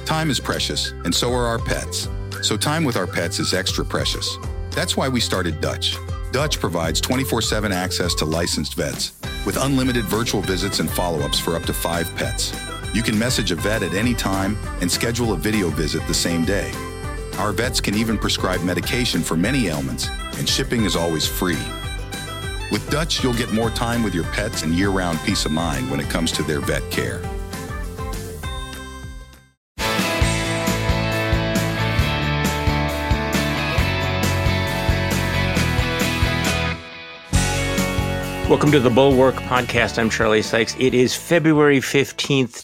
Time is precious, and so are our pets. So time with our pets is extra precious. That's why we started Dutch. Dutch provides 24/7 access to licensed vets with unlimited virtual visits and follow-ups for up to 5 pets. You can message a vet at any time and schedule a video visit the same day. Our vets can even prescribe medication for many ailments, and shipping is always free. With Dutch, you'll get more time with your pets and year-round peace of mind when it comes to their vet care. Welcome to the Bulwark Podcast. I'm Charlie Sykes. It is February 15th,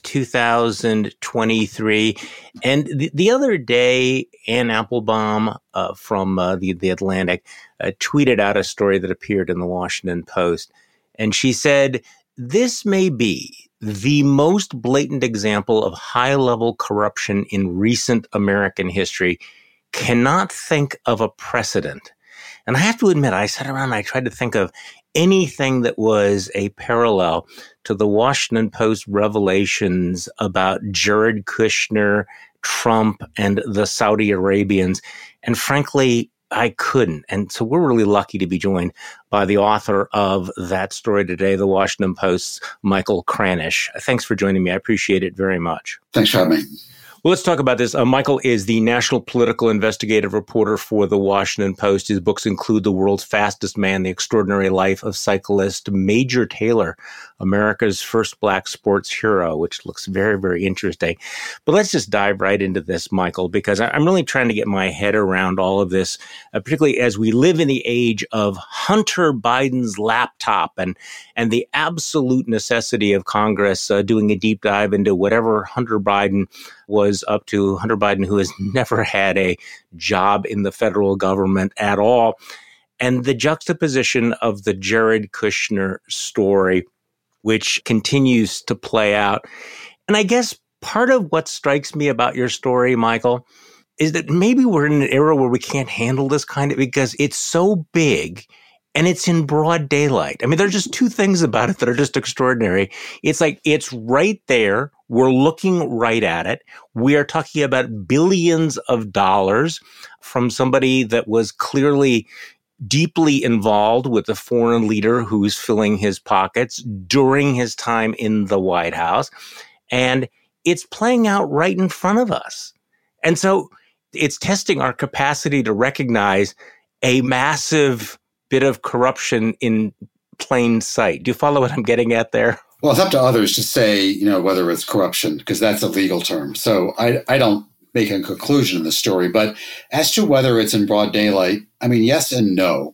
2023. And the other day, Anne Applebaum from the Atlantic tweeted out a story that appeared in the Washington Post. And she said, "This may be the most blatant example of high-level corruption in recent American history. Cannot think of a precedent." And I have to admit, I sat around and I tried to think of anything that was a parallel to the Washington Post revelations about Jared Kushner, Trump, and the Saudi Arabians. And frankly, I couldn't. And so we're really lucky to be joined by the author of that story today, the Washington Post's Michael Kranish. Thanks for joining me. I appreciate it very much. Thanks for having me. Well, let's talk about this. Michael is the national political investigative reporter for the Washington Post. His books include The World's Fastest Man, The Extraordinary Life of Cyclist Major Taylor, America's First Black Sports Hero, which looks very, very interesting. But let's just dive right into this, Michael, because I'm really trying to get my head around all of this, particularly as we live in the age of Hunter Biden's laptop and the absolute necessity of Congress doing a deep dive into whatever Hunter Biden was up to. Hunter Biden, who has never had a job in the federal government at all. And the juxtaposition of the Jared Kushner story, which continues to play out. And I guess part of what strikes me about your story, Michael, is that maybe we're in an era where we can't handle this kind of, because it's so big and it's in broad daylight. I mean, there's just two things about it that are just extraordinary. It's like, it's right there. We're looking right at it. We are talking about billions of dollars from somebody that was clearly deeply involved with a foreign leader who's filling his pockets during his time in the White House. And it's playing out right in front of us. And so it's testing our capacity to recognize a massive bit of corruption in plain sight. Do you follow what I'm getting at there? Well, it's up to others to say, whether it's corruption, because that's a legal term. So I don't make a conclusion in the story. But as to whether it's in broad daylight, I mean, yes and no.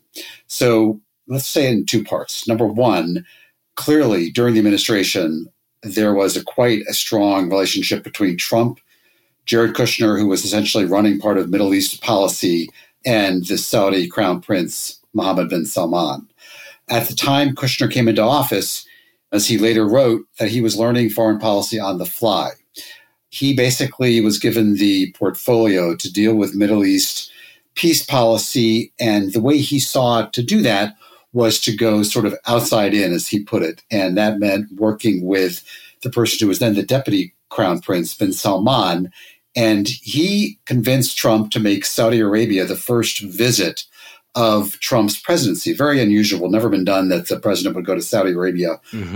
So let's say in two parts. Number one, clearly during the administration, there was quite a strong relationship between Trump, Jared Kushner, who was essentially running part of Middle East policy, and the Saudi Crown Prince, Mohammed bin Salman. At the time Kushner came into office, as he later wrote, that he was learning foreign policy on the fly. He basically was given the portfolio to deal with Middle East peace policy, and the way he saw to do that was to go sort of outside in, as he put it, and that meant working with the person who was then the deputy crown prince, bin Salman, and he convinced Trump to make Saudi Arabia the first visit of Trump's presidency. Very unusual, never been done that the president would go to Saudi Arabia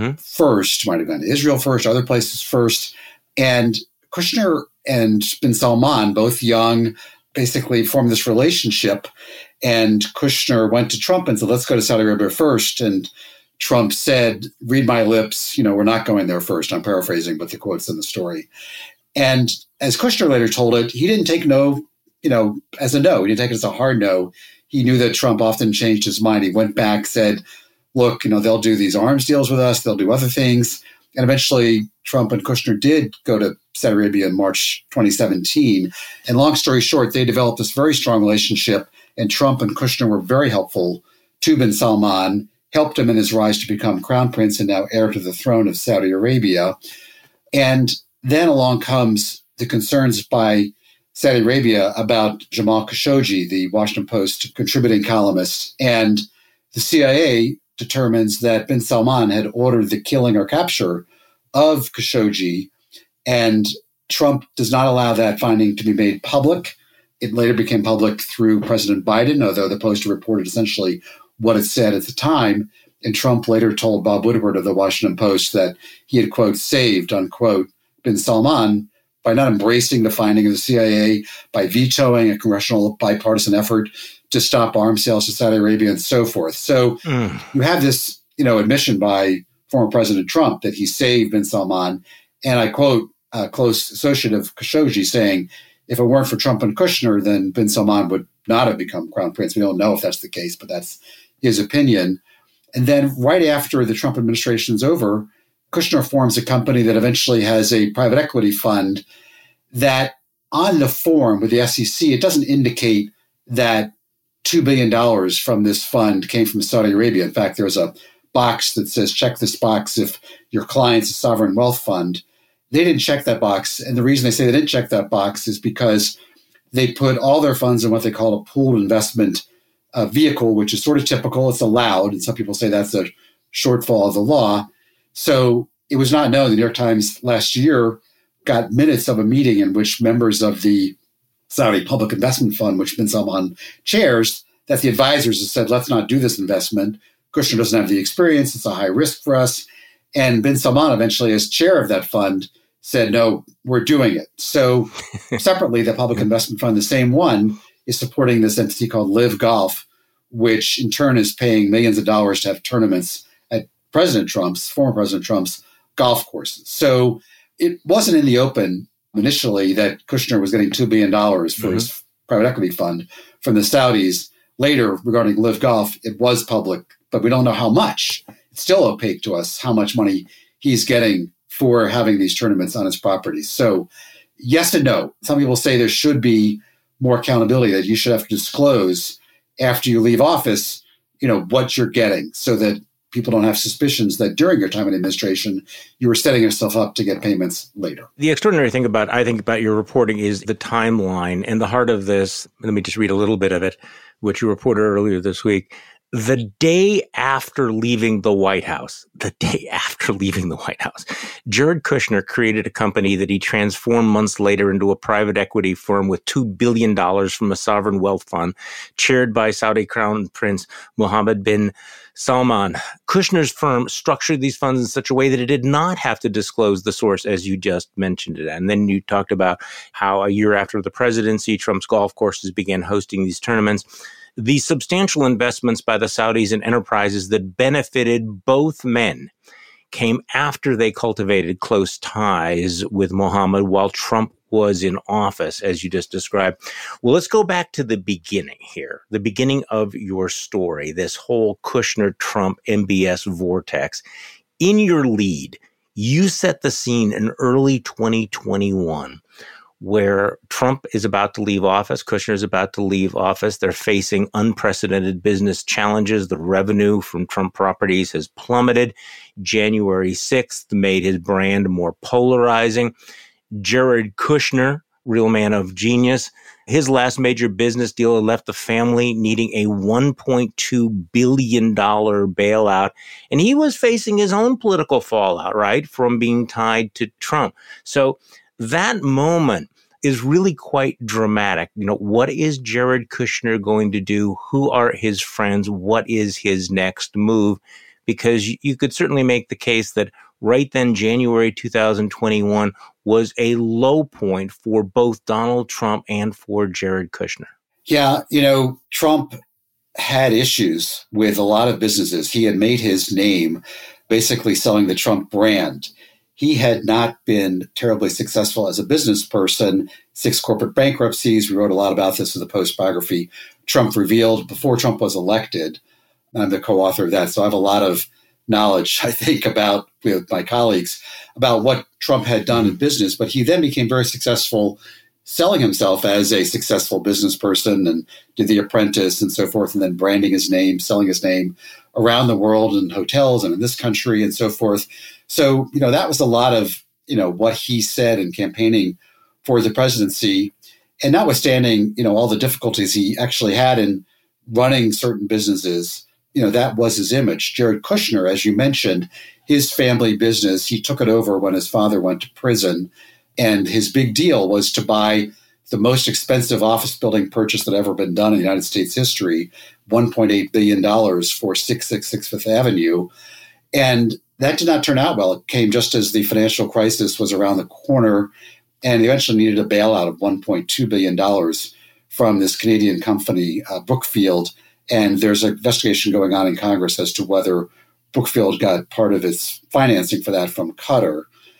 first, might have gone to Israel first, other places first. And Kushner and bin Salman, both young, basically formed this relationship. And Kushner went to Trump and said, let's go to Saudi Arabia first. And Trump said, read my lips, we're not going there first. I'm paraphrasing, but the quote's in the story. And as Kushner later told it, he didn't take no, as a no. He didn't take it as a hard no. He knew that Trump often changed his mind. He went back, said, look, they'll do these arms deals with us. They'll do other things. And eventually Trump and Kushner did go to Saudi Arabia in March 2017. And long story short, they developed this very strong relationship. And Trump and Kushner were very helpful to bin Salman, helped him in his rise to become crown prince and now heir to the throne of Saudi Arabia. And then along comes the concerns by Saudi Arabia about Jamal Khashoggi, the Washington Post contributing columnist. And the CIA determines that bin Salman had ordered the killing or capture of Khashoggi. And Trump does not allow that finding to be made public. It later became public through President Biden, although the Post reported essentially what it said at the time. And Trump later told Bob Woodward of the Washington Post that he had, quote, saved, unquote, bin Salman by not embracing the finding of the CIA, by vetoing a congressional bipartisan effort to stop arms sales to Saudi Arabia and so forth. So you have this, admission by former President Trump that he saved bin Salman. And I quote a close associate of Khashoggi saying, if it weren't for Trump and Kushner, then bin Salman would not have become crown prince. We don't know if that's the case, but that's his opinion. And then right after the Trump administration is over, Kushner forms a company that eventually has a private equity fund that on the form with the SEC, it doesn't indicate that $2 billion from this fund came from Saudi Arabia. In fact, there's a box that says, check this box if your client's a sovereign wealth fund. They didn't check that box. And the reason they say they didn't check that box is because they put all their funds in what they call a pooled investment vehicle, which is sort of typical. It's allowed. And some people say that's a shortfall of the law. So it was not known. The New York Times last year got minutes of a meeting in which members of the Saudi Public Investment Fund, which bin Salman chairs, that the advisors have said, let's not do this investment. Kushner doesn't have the experience. It's a high risk for us. And bin Salman eventually, as chair of that fund, said, no, we're doing it. So separately, the Public Investment Fund, the same one, is supporting this entity called Live Golf, which in turn is paying millions of dollars to have tournaments at former President Trump's golf courses. So it wasn't in the open initially that Kushner was getting $2 billion for his private equity fund from the Saudis. Later, regarding Live Golf, it was public, but we don't know how much. It's still opaque to us how much money he's getting for having these tournaments on his properties. So yes and no. Some people say there should be more accountability, that you should have to disclose after you leave office, what you're getting, so that people don't have suspicions that during your time in administration, you were setting yourself up to get payments later. The extraordinary thing about your reporting is the timeline. And the heart of this, let me just read a little bit of it, which you reported earlier this week. The day after leaving the White House, Jared Kushner created a company that he transformed months later into a private equity firm with $2 billion from a sovereign wealth fund chaired by Saudi Crown Prince Mohammed bin Salman. Kushner's firm structured these funds in such a way that it did not have to disclose the source, as you just mentioned it. And then you talked about how a year after the presidency, Trump's golf courses began hosting these tournaments. The substantial investments by the Saudis in enterprises that benefited both men came after they cultivated close ties with Mohammed while Trump was in office, as you just described. Well, let's go back to the beginning here, the beginning of your story, this whole Kushner-Trump MBS vortex. In your lead, you set the scene in early 2021, where Trump is about to leave office, Kushner is about to leave office. They're facing unprecedented business challenges. The revenue from Trump properties has plummeted. January 6th made his brand more polarizing. Jared Kushner, real man of genius, his last major business deal had left the family needing a $1.2 billion bailout. And he was facing his own political fallout, right, from being tied to Trump. So that moment is really quite dramatic. What is Jared Kushner going to do? Who are his friends? What is his next move? Because you could certainly make the case that right then, January 2021 was a low point for both Donald Trump and for Jared Kushner. Yeah, Trump had issues with a lot of businesses. He had made his name basically selling the Trump brand. He had not been terribly successful as a business person, 6 corporate bankruptcies. We wrote a lot about this in the Post biography, Trump Revealed, before Trump was elected. I'm the co-author of that. So I have a lot of knowledge, I think, about with my colleagues about what Trump had done in business. But he then became very successful selling himself as a successful business person and did The Apprentice and so forth, and then branding his name, selling his name around the world in hotels and in this country and so forth. So, that was a lot of, what he said in campaigning for the presidency. And notwithstanding, all the difficulties he actually had in running certain businesses, that was his image. Jared Kushner, as you mentioned, his family business, he took it over when his father went to prison. And his big deal was to buy the most expensive office building purchase that ever been done in the United States history, $1.8 billion for 666 Fifth Avenue. And that did not turn out well. It came just as the financial crisis was around the corner, and they eventually needed a bailout of $1.2 billion from this Canadian company, Brookfield. And there's an investigation going on in Congress as to whether Brookfield got part of its financing for that from Qatar.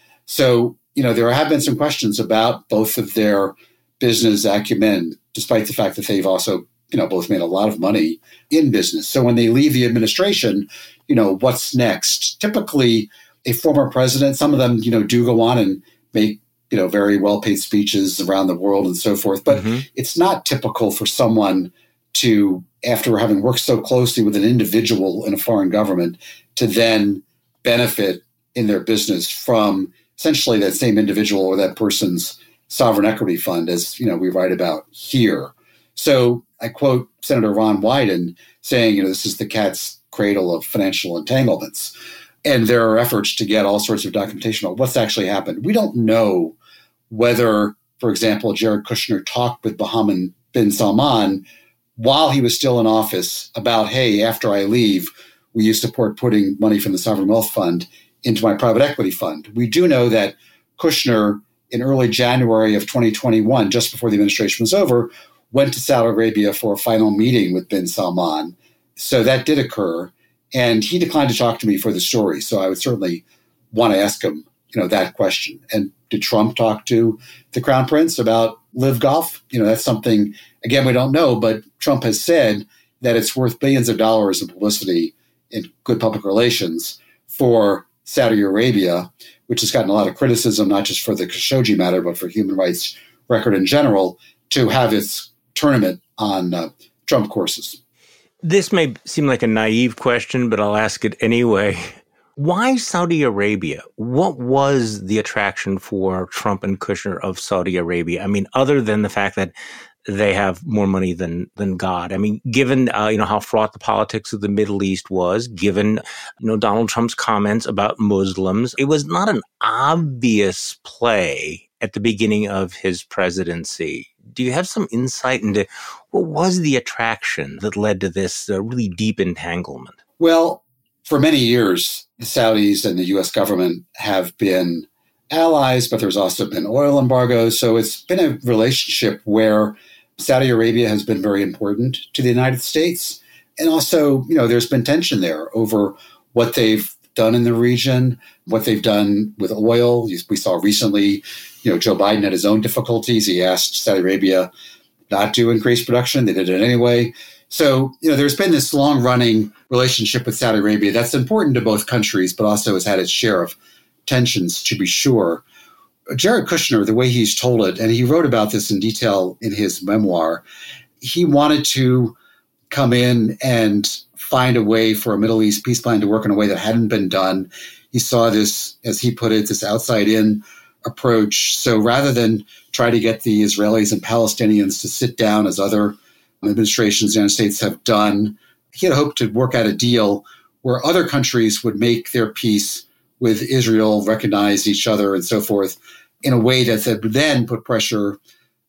So, there have been some questions about both of their business acumen, despite the fact that they've also, both made a lot of money in business. So when they leave the administration, what's next? Typically, a former president, some of them, do go on and make, very well-paid speeches around the world and so forth. But it's not typical for someone to, after having worked so closely with an individual in a foreign government, to then benefit in their business from essentially that same individual or that person's sovereign equity fund, as we write about here. So I quote Senator Ron Wyden saying, this is the cat's cradle of financial entanglements. And there are efforts to get all sorts of documentation about what's actually happened. We don't know whether, for example, Jared Kushner talked with Mohammed bin Salman while he was still in office about, hey, after I leave, will you support putting money from the Sovereign Wealth Fund into my private equity fund? We do know that Kushner, in early January of 2021, just before the administration was over, went to Saudi Arabia for a final meeting with bin Salman. So that did occur. And he declined to talk to me for the story. So I would certainly want to ask him, that question. And did Trump talk to the Crown Prince about Live Golf? That's something, again, we don't know, but Trump has said that it's worth billions of dollars in publicity in good public relations for Saudi Arabia, which has gotten a lot of criticism, not just for the Khashoggi matter, but for human rights record in general, to have its tournament on Trump courses. This may seem like a naive question, but I'll ask it anyway. Why Saudi Arabia? What was the attraction for Trump and Kushner of Saudi Arabia? I mean, other than the fact that they have more money than God. I mean, given, how fraught the politics of the Middle East was, given, Donald Trump's comments about Muslims, it was not an obvious play at the beginning of his presidency. Do you have some insight into what was the attraction that led to this really deep entanglement? Well, for many years, the Saudis and the U.S. government have been allies, but there's also been oil embargoes. So it's been a relationship where Saudi Arabia has been very important to the United States. And also, there's been tension there over what they've done in the region, what they've done with oil. We saw recently, Joe Biden had his own difficulties. He asked Saudi Arabia not to increase production. They did it anyway. So, there's been this long-running relationship with Saudi Arabia that's important to both countries, but also has had its share of tensions, to be sure. Jared Kushner, the way he's told it, and he wrote about this in detail in his memoir, he wanted to come in and find a way for a Middle East peace plan to work in a way that hadn't been done. He saw this, as he put it, this outside-in approach. So rather than try to get the Israelis and Palestinians to sit down as other administrations in the United States have done, he had hoped to work out a deal where other countries would make their peace with Israel, recognize each other and so forth in a way that would then put pressure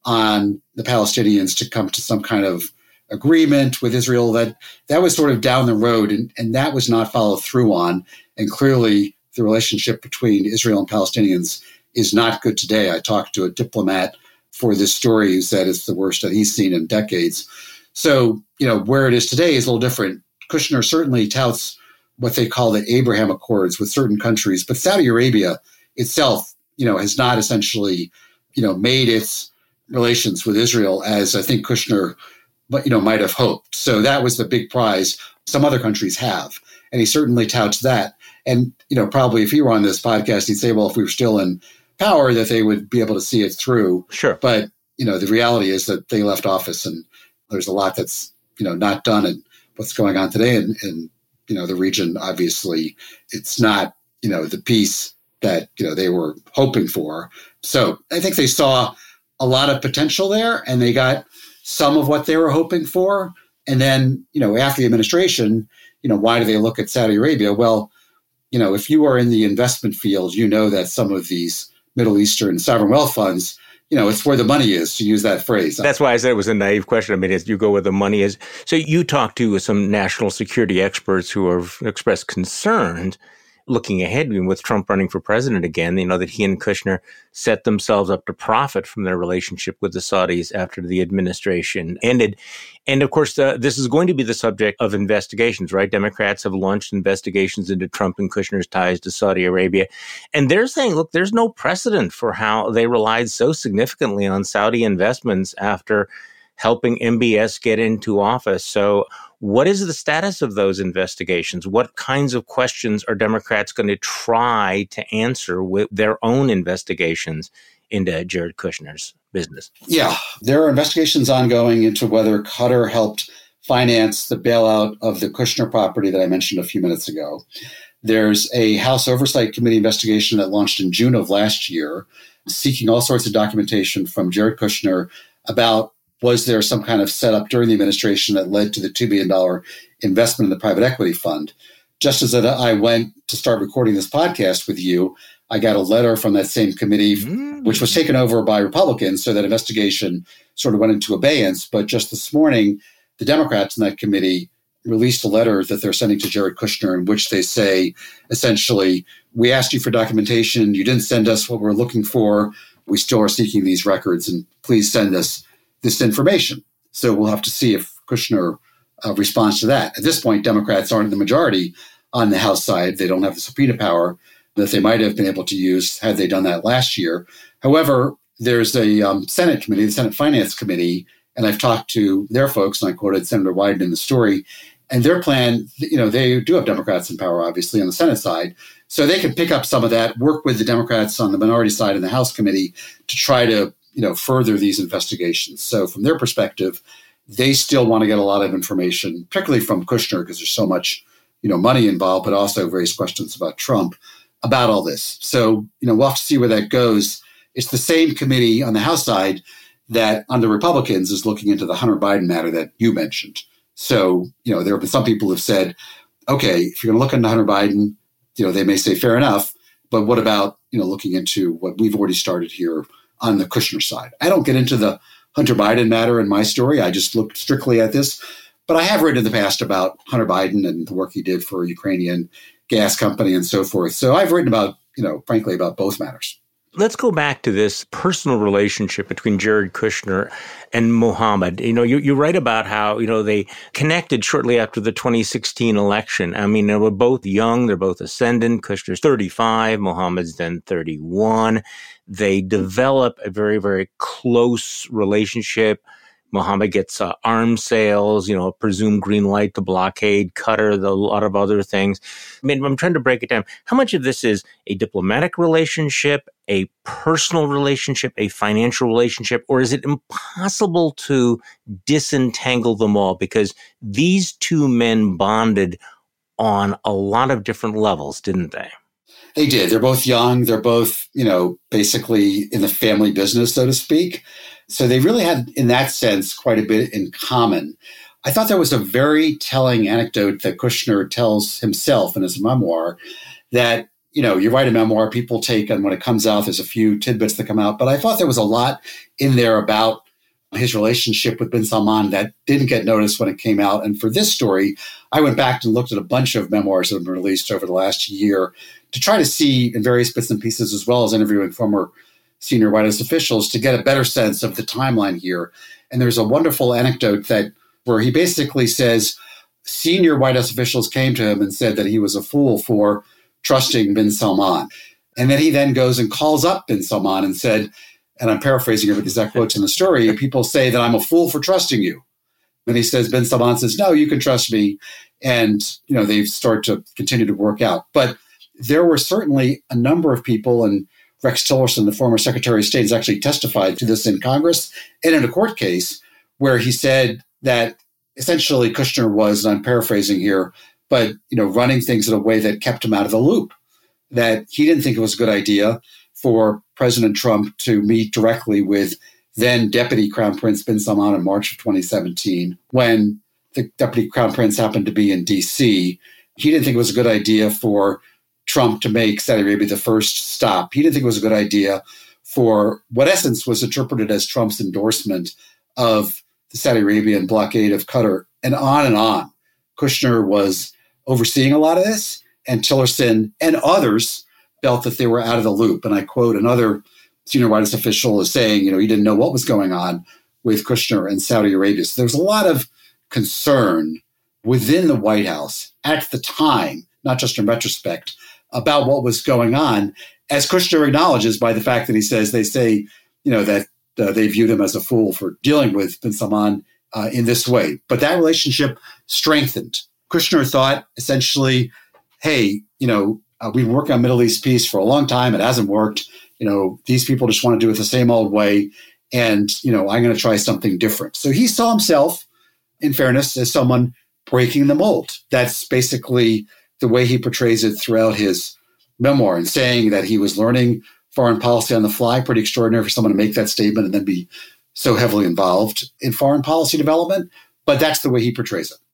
on the Palestinians to come to some kind of agreement with Israel. That was sort of down the road, and that was not followed through on. And clearly the relationship between Israel and Palestinians is not good today. I talked to a diplomat for this story who said it's the worst that he's seen in decades. So, where it is today is a little different. Kushner certainly touts what they call the Abraham Accords with certain countries, but Saudi Arabia itself, has not essentially, made its relations with Israel as I think Kushner, might have hoped. So that was the big prize. Some other countries have, and he certainly touts that. And, probably if he were on this podcast, he'd say, well, if we were still in power, that they would be able to see it through. Sure. But, the reality is that they left office and there's a lot that's, not done. And what's going on today in the region, obviously, it's not, the peace that, they were hoping for. So I think they saw a lot of potential there and they got some of what they were hoping for. And then, after the administration, why do they look at Saudi Arabia? Well, if you are in the investment field, that some of these Middle Eastern sovereign wealth funds, it's where the money is, to use that phrase. That's why I said it was a naive question. I mean, you go where the money is. So you talked to some national security experts who have expressed concerns looking ahead with Trump running for president again, that he and Kushner set themselves up to profit from their relationship with the Saudis after the administration ended. And of course, this is going to be the subject of investigations, right? Democrats have launched investigations into Trump and Kushner's ties to Saudi Arabia. And they're saying, look, there's no precedent for how they relied so significantly on Saudi investments after helping MBS get into office. So what is the status of those investigations? What kinds of questions are Democrats going to try to answer with their own investigations into Jared Kushner's business? Yeah, there are investigations ongoing into whether Qatar helped finance the bailout of the Kushner property that I mentioned a few minutes ago. There's a House Oversight Committee investigation that launched in June of last year, seeking all sorts of documentation from Jared Kushner about was there some kind of setup during the administration that led to the $2 billion investment in the private equity fund. Just as I went to start recording this podcast with you, I got a letter from that same committee, which was taken over by Republicans, so that investigation sort of went into abeyance. But just this morning, the Democrats in that committee released a letter that they're sending to Jared Kushner in which they say, essentially, we asked you for documentation. You didn't send us what we're looking for. We still are seeking these records, and please send us this information. So we'll have to see if Kushner responds to that. At this point, Democrats aren't the majority on the House side. They don't have the subpoena power that they might have been able to use had they done that last year. However, there's a Senate committee, the Senate Finance Committee, and I've talked to their folks, and I quoted Senator Wyden in the story, and their plan, they do have Democrats in power, obviously, on the Senate side. So they can pick up some of that, work with the Democrats on the minority side in the House committee to try to further these investigations. So from their perspective, they still want to get a lot of information, particularly from Kushner, because there's so much, money involved, but also various questions about Trump, about all this. So, we'll have to see where that goes. It's the same committee on the House side that on the Republicans is looking into the Hunter Biden matter that you mentioned. So, there have been some people who've said, okay, if you're going to look into Hunter Biden, they may say fair enough, but what about, looking into what we've already started here on the Kushner side? I don't get into the Hunter Biden matter in my story. I just looked strictly at this. But I have written in the past about Hunter Biden and the work he did for a Ukrainian gas company and so forth. So I've written about, frankly, about both matters. Let's go back to this personal relationship between Jared Kushner and Mohammed. You write about how, they connected shortly after the 2016 election. I mean, they were both young. They're both ascendant. Kushner's 35. Mohammed's then 31. They develop a very, very close relationship. Mohammed gets arms sales, a presumed green light to blockade Qatar, a lot of other things. I mean, I'm trying to break it down. How much of this is a diplomatic relationship, a personal relationship, a financial relationship, or is it impossible to disentangle them all? Because these two men bonded on a lot of different levels, didn't they? They did. They're both young. They're both, basically in the family business, so to speak. So they really had, in that sense, quite a bit in common. I thought there was a very telling anecdote that Kushner tells himself in his memoir that, you write a memoir, people take, and when it comes out, there's a few tidbits that come out. But I thought there was a lot in there about his relationship with bin Salman that didn't get noticed when it came out. And for this story, I went back and looked at a bunch of memoirs that have been released over the last year to try to see in various bits and pieces, as well as interviewing former senior White House officials, to get a better sense of the timeline here. And there's a wonderful anecdote where he basically says senior White House officials came to him and said that he was a fool for trusting bin Salman. And then he then goes and calls up bin Salman and said, and I'm paraphrasing here with exact quotes in the story, people say that I'm a fool for trusting you. And he says, bin Salman says, no, you can trust me. And, they start to continue to work out. But there were certainly a number of people, and Rex Tillerson, the former Secretary of State, has actually testified to this in Congress and in a court case where he said that essentially Kushner was, and I'm paraphrasing here, but, running things in a way that kept him out of the loop, that he didn't think it was a good idea for President Trump to meet directly with then Deputy Crown Prince bin Salman in March of 2017, when the Deputy Crown Prince happened to be in D.C. He didn't think it was a good idea for Trump to make Saudi Arabia the first stop. He didn't think it was a good idea for what essence was interpreted as Trump's endorsement of the Saudi Arabian blockade of Qatar, and on and on. Kushner was overseeing a lot of this, and Tillerson and others felt that they were out of the loop. And I quote another senior White House official as saying, he didn't know what was going on with Kushner and Saudi Arabia. So there was a lot of concern within the White House at the time, not just in retrospect, about what was going on, as Kushner acknowledges by the fact that he says they say, that they viewed him as a fool for dealing with bin Salman in this way. But that relationship strengthened. Kushner thought essentially, hey, we've been working on Middle East peace for a long time. It hasn't worked. These people just want to do it the same old way. And, I'm going to try something different. So he saw himself, in fairness, as someone breaking the mold. That's basically the way he portrays it throughout his memoir, and saying that he was learning foreign policy on the fly. Pretty extraordinary for someone to make that statement and then be so heavily involved in foreign policy development. But that's the way he portrays it.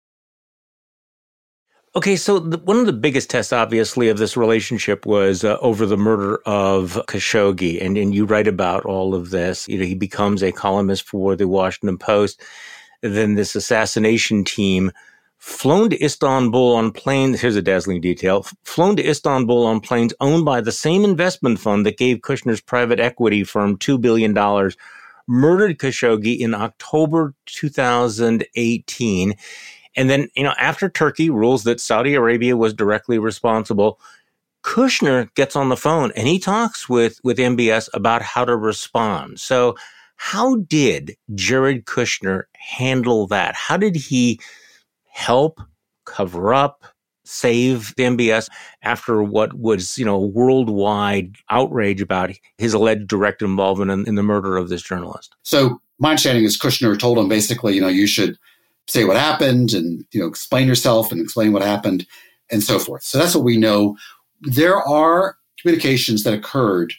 Okay, so one of the biggest tests, obviously, of this relationship was over the murder of Khashoggi. And you write about all of this. He becomes a columnist for the Washington Post. Then this assassination team flown to Istanbul on planes. Here's a dazzling detail. Flown to Istanbul on planes owned by the same investment fund that gave Kushner's private equity firm $2 billion, murdered Khashoggi in October 2018. And then, after Turkey rules that Saudi Arabia was directly responsible, Kushner gets on the phone and he talks with MBS about how to respond. So how did Jared Kushner handle that? How did he help cover up, save the MBS after what was, worldwide outrage about his alleged direct involvement in the murder of this journalist? So my understanding is Kushner told him basically, you should say what happened and, explain yourself and explain what happened and so forth. So that's what we know. There are communications that occurred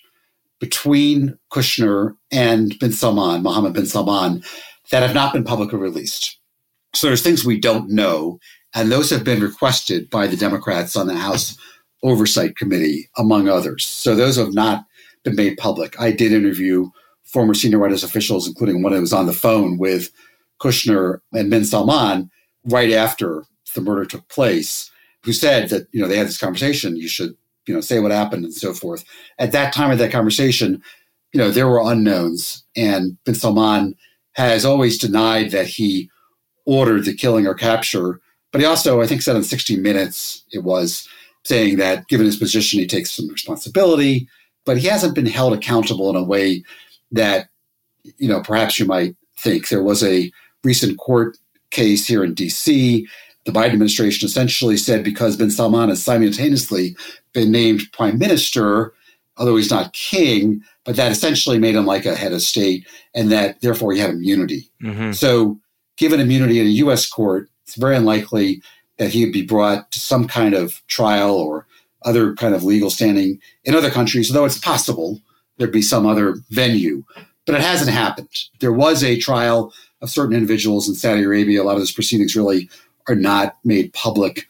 between Kushner and bin Salman, Mohammed bin Salman, that have not been publicly released. So there's things we don't know, and those have been requested by the Democrats on the House Oversight Committee, among others. So those have not been made public. I did interview former senior White House officials, including one who was on the phone with Kushner and bin Salman right after the murder took place, who said that, they had this conversation, you should, say what happened and so forth. At that time of that conversation, there were unknowns, and bin Salman has always denied that he ordered the killing or capture. But he also, I think, said on 60 Minutes, it was saying that given his position, he takes some responsibility, but he hasn't been held accountable in a way that, perhaps you might think. There was a recent court case here in D.C. The Biden administration essentially said because bin Salman has simultaneously been named prime minister, although he's not king, but that essentially made him like a head of state, and that therefore he had immunity. Mm-hmm. So given immunity in a U.S. court, it's very unlikely that he would be brought to some kind of trial or other kind of legal standing in other countries, although it's possible there'd be some other venue. But it hasn't happened. There was a trial of certain individuals in Saudi Arabia. A lot of those proceedings really are not made public.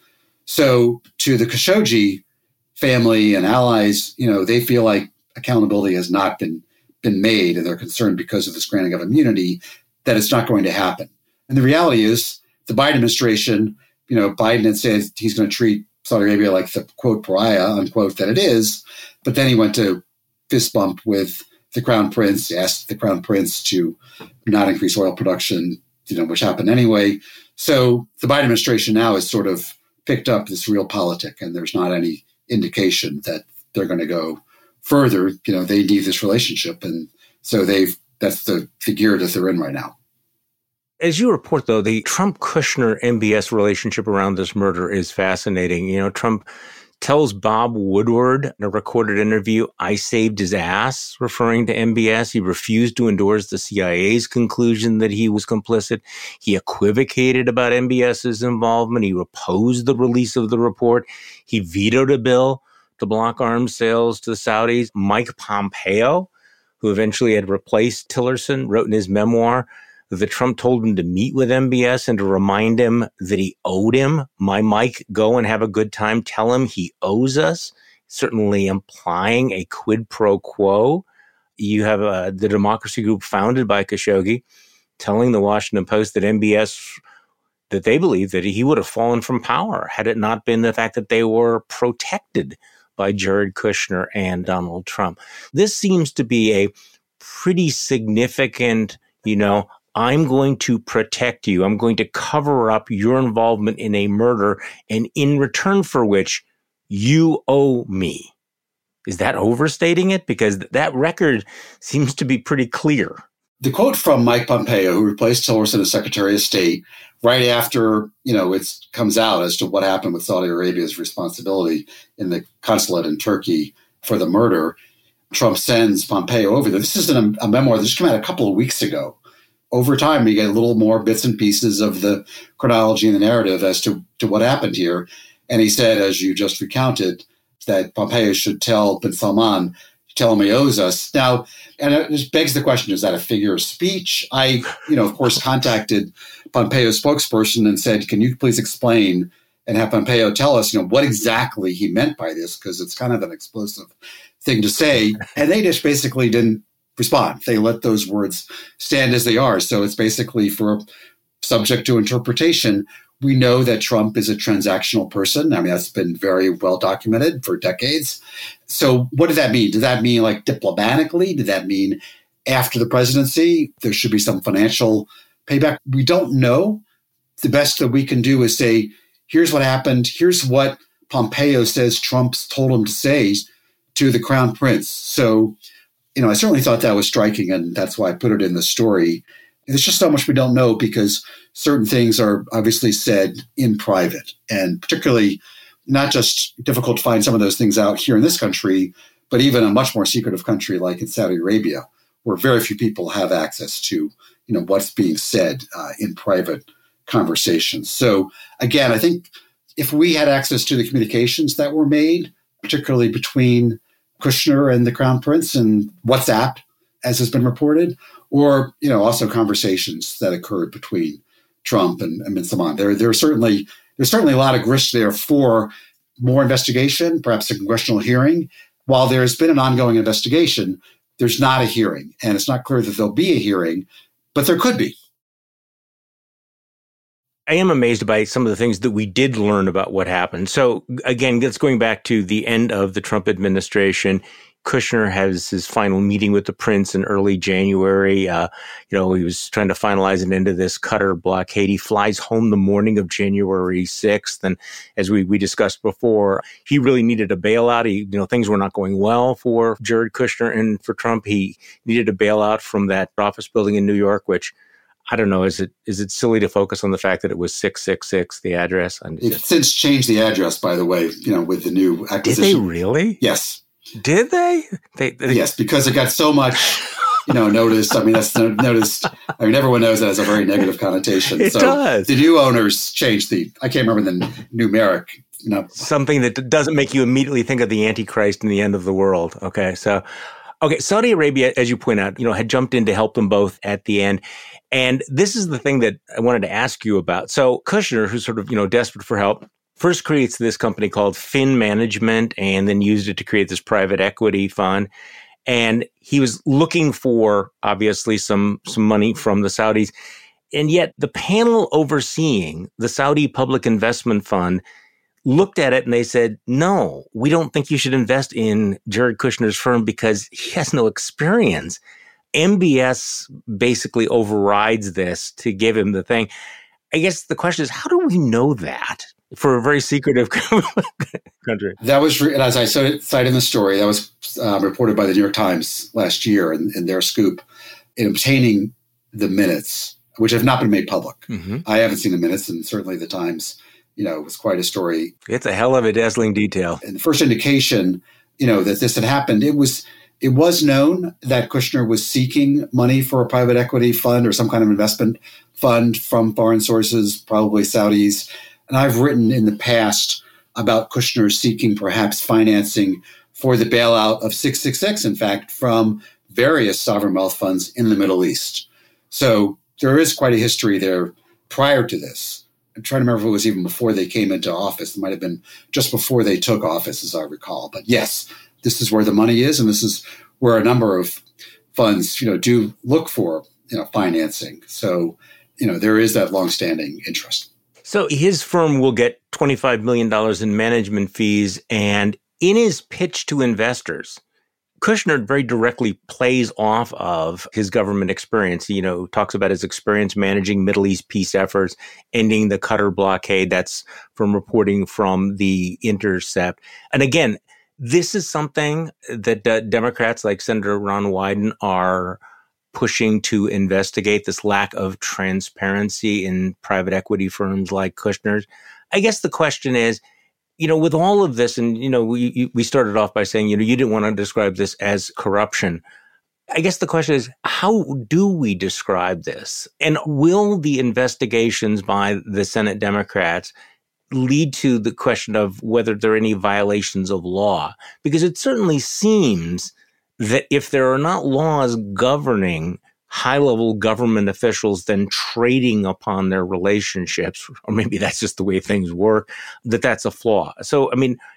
So to the Khashoggi family and allies, they feel like accountability has not been made, and they're concerned because of this granting of immunity that it's not going to happen. And the reality is the Biden administration, Biden had said he's going to treat Saudi Arabia like the, quote, pariah, unquote, that it is. But then he went to fist bump with the Crown Prince, asked the Crown Prince to not increase oil production, which happened anyway. So the Biden administration now has sort of picked up this realpolitik, and there's not any indication that they're going to go further. They need this relationship. And so that's the gear that they're in right now. As you report, though, the Trump-Kushner-MBS relationship around this murder is fascinating. Trump tells Bob Woodward in a recorded interview, I saved his ass, referring to MBS. He refused to endorse the CIA's conclusion that he was complicit. He equivocated about MBS's involvement. He opposed the release of the report. He vetoed a bill to block arms sales to the Saudis. Mike Pompeo, who eventually had replaced Tillerson, wrote in his memoir that Trump told him to meet with MBS and to remind him that he owed him. My Mike, go and have a good time. Tell him he owes us, certainly implying a quid pro quo. You have the Democracy Group founded by Khashoggi telling the Washington Post that MBS, that they believe that he would have fallen from power had it not been the fact that they were protected by Jared Kushner and Donald Trump. This seems to be a pretty significant, I'm going to protect you. I'm going to cover up your involvement in a murder, and in return for which you owe me. Is that overstating it? Because that record seems to be pretty clear. The quote from Mike Pompeo, who replaced Tillerson as Secretary of State, right after, it comes out as to what happened with Saudi Arabia's responsibility in the consulate in Turkey for the murder, Trump sends Pompeo over there. This is a memoir that just came out a couple of weeks ago. Over time, we get a little more bits and pieces of the chronology and the narrative as to what happened here. And he said, as you just recounted, that Pompeo should tell bin Salman, tell him he owes us. Now, and it just begs the question, is that a figure of speech? I, of course, contacted Pompeo's spokesperson and said, can you please explain and have Pompeo tell us, what exactly he meant by this? Because it's kind of an explosive thing to say. And they just basically didn't respond. They let those words stand as they are. So it's basically for subject to interpretation. We know that Trump is a transactional person. I mean, that's been very well documented for decades. So what did that mean? Did that mean like diplomatically? Did that mean after the presidency, there should be some financial payback? We don't know. The best that we can do is say, here's what happened. Here's what Pompeo says Trump's told him to say to the Crown Prince. So, I certainly thought that was striking, and that's why I put it in the story. There's just so much we don't know because certain things are obviously said in private, and particularly not just difficult to find some of those things out here in this country, but even a much more secretive country like in Saudi Arabia, where very few people have access to, what's being said in private conversations. So again, I think if we had access to the communications that were made, particularly between Kushner and the Crown Prince and WhatsApp, as has been reported, or, also conversations that occurred between Trump and bin Salman. There's certainly a lot of grist there for more investigation, perhaps a congressional hearing. While there's been an ongoing investigation, there's not a hearing, and it's not clear that there'll be a hearing, but there could be. I am amazed by some of the things that we did learn about what happened. So again, that's going back to the end of the Trump administration. Kushner has his final meeting with the prince in early January. He was trying to finalize an end to this Qatar blockade. He flies home the morning of January 6th. And as we discussed before, he really needed a bailout. Things were not going well for Jared Kushner and for Trump. He needed a bailout from that office building in New York, which I don't know. Is it silly to focus on the fact that it was 666, the address? They've since changed the address, by the way, with the new acquisition. Did they really? Yes. Did they? Yes, because it got so much, noticed. I mean, that's noticed. I mean, everyone knows that has a very negative connotation. It does. The new owners changed I can't remember the numeric. Something that doesn't make you immediately think of the Antichrist and the end of the world. Okay. So, Saudi Arabia, as you point out, had jumped in to help them both at the end. And this is the thing that I wanted to ask you about. So Kushner, who's sort of, desperate for help, first creates this company called Fin Management and then used it to create this private equity fund. And he was looking for, obviously, some money from the Saudis. And yet the panel overseeing the Saudi Public Investment Fund looked at it and they said, no, we don't think you should invest in Jared Kushner's firm because he has no experience. MBS basically overrides this to give him the thing. I guess the question is, how do we know that for a very secretive country? That was, as I cite in the story, that was reported by the New York Times last year in their scoop in obtaining the minutes, which have not been made public. Mm-hmm. I haven't seen the minutes, and certainly the Times, was quite a story. It's a hell of a dazzling detail. And the first indication, that this had happened, it was known that Kushner was seeking money for a private equity fund or some kind of investment fund from foreign sources, probably Saudis. And I've written in the past about Kushner seeking perhaps financing for the bailout of 666, in fact, from various sovereign wealth funds in the Middle East. So there is quite a history there prior to this. I'm trying to remember if it was even before they came into office. It might have been just before they took office, as I recall. But yes, this is where the money is, and this is where a number of funds, do look for, financing. So, there is that longstanding interest. So his firm will get $25 million in management fees, and in his pitch to investors, Kushner very directly plays off of his government experience. He, talks about his experience managing Middle East peace efforts, ending the Qatar blockade. That's from reporting from The Intercept. And again, this is something that Democrats like Senator Ron Wyden are pushing to investigate, this lack of transparency in private equity firms like Kushner's. I guess the question is, with all of this, and, we started off by saying, you didn't want to describe this as corruption. I guess the question is, how do we describe this? And will the investigations by the Senate Democrats lead to the question of whether there are any violations of law? Because it certainly seems that if there are not laws governing high-level government officials then trading upon their relationships, or maybe that's just the way things work, that's a flaw. So,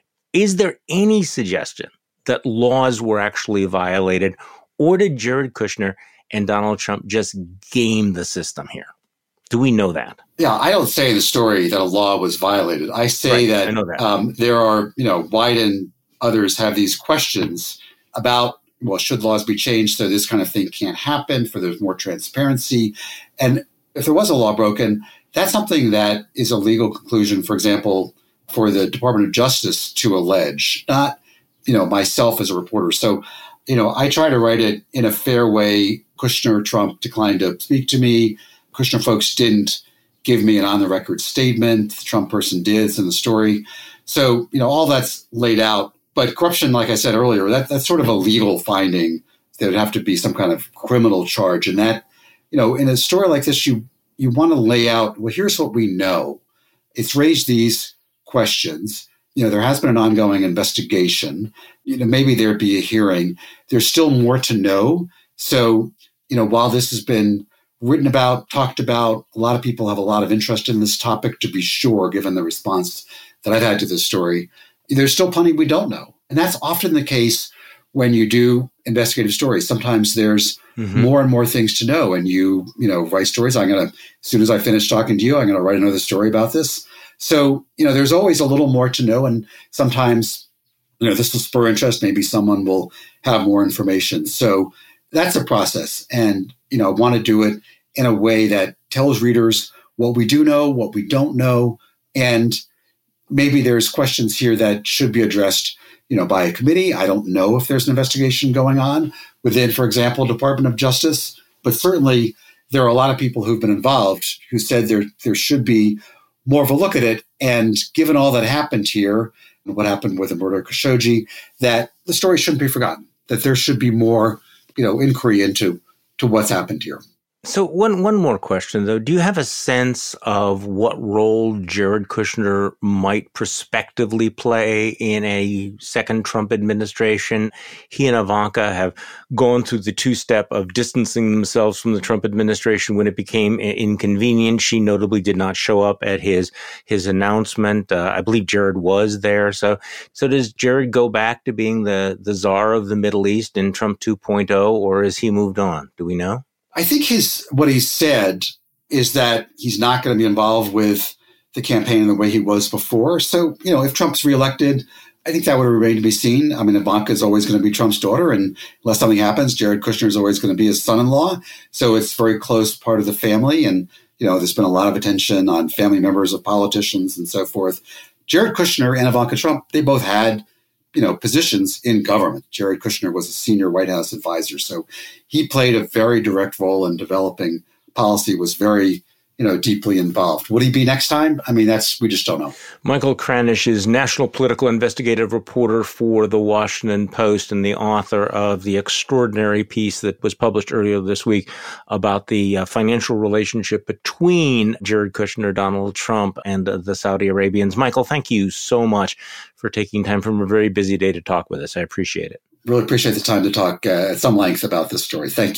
is there any suggestion that laws were actually violated, or did Jared Kushner and Donald Trump just game the system here? Do we know that? Yeah, I don't say in the story that a law was violated. I say that, I know that. There are, Wyden and others have these questions about, well, should laws be changed so this kind of thing can't happen, for there's more transparency? And if there was a law broken, that's something that is a legal conclusion, for example, for the Department of Justice to allege, not, myself as a reporter. So, I try to write it in a fair way. Kushner, Trump declined to speak to me. Kushner folks didn't give me an on-the-record statement. The Trump person did. It's in the story. So, all that's laid out. But corruption, like I said earlier, that's sort of a legal finding. There would have to be some kind of criminal charge. And that, in a story like this, you want to lay out, well, here's what we know. It's raised these questions. There has been an ongoing investigation. Maybe there'd be a hearing. There's still more to know. So, while this has been written about, talked about, a lot of people have a lot of interest in this topic, to be sure, given the response that I've had to this story. There's still plenty we don't know. And that's often the case when you do investigative stories. Sometimes there's more and more things to know. And you write stories. As soon as I finish talking to you, I'm going to write another story about this. So, there's always a little more to know. And sometimes, this will spur interest. Maybe someone will have more information. So that's a process. And, I want to do it in a way that tells readers what we do know, what we don't know, and maybe there's questions here that should be addressed, by a committee. I don't know if there's an investigation going on within, for example, Department of Justice, but certainly there are a lot of people who've been involved who said there should be more of a look at it. And given all that happened here, and what happened with the murder of Khashoggi, that the story shouldn't be forgotten, that there should be more, inquiry into what's happened here. So one more question, though. Do you have a sense of what role Jared Kushner might prospectively play in a second Trump administration? He and Ivanka have gone through the two-step of distancing themselves from the Trump administration when it became inconvenient. She notably did not show up at his announcement. I believe Jared was there. So does Jared go back to being the czar of the Middle East in Trump 2.0, or has he moved on? Do we know? I think what he said is that he's not going to be involved with the campaign in the way he was before. So, if Trump's reelected, I think that would remain to be seen. Ivanka is always going to be Trump's daughter, and unless something happens, Jared Kushner is always going to be his son-in-law. So it's a very close part of the family. And, there's been a lot of attention on family members of politicians and so forth. Jared Kushner and Ivanka Trump, they both had positions in government. Jared Kushner was a senior White House advisor. So he played a very direct role in developing policy, was very, deeply involved. Would he be next time? We just don't know. Michael Kranish is national political investigative reporter for The Washington Post and the author of the extraordinary piece that was published earlier this week about the financial relationship between Jared Kushner, Donald Trump, and the Saudi Arabians. Michael, thank you so much for taking time from a very busy day to talk with us. I appreciate it. Really appreciate the time to talk at some length about this story. Thank you.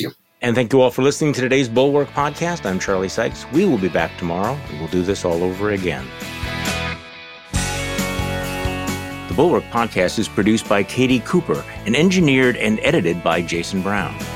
And thank you all for listening to today's Bulwark Podcast. I'm Charlie Sykes. We will be back tomorrow, and we'll do this all over again. The Bulwark Podcast is produced by Katie Cooper and engineered and edited by Jason Brown.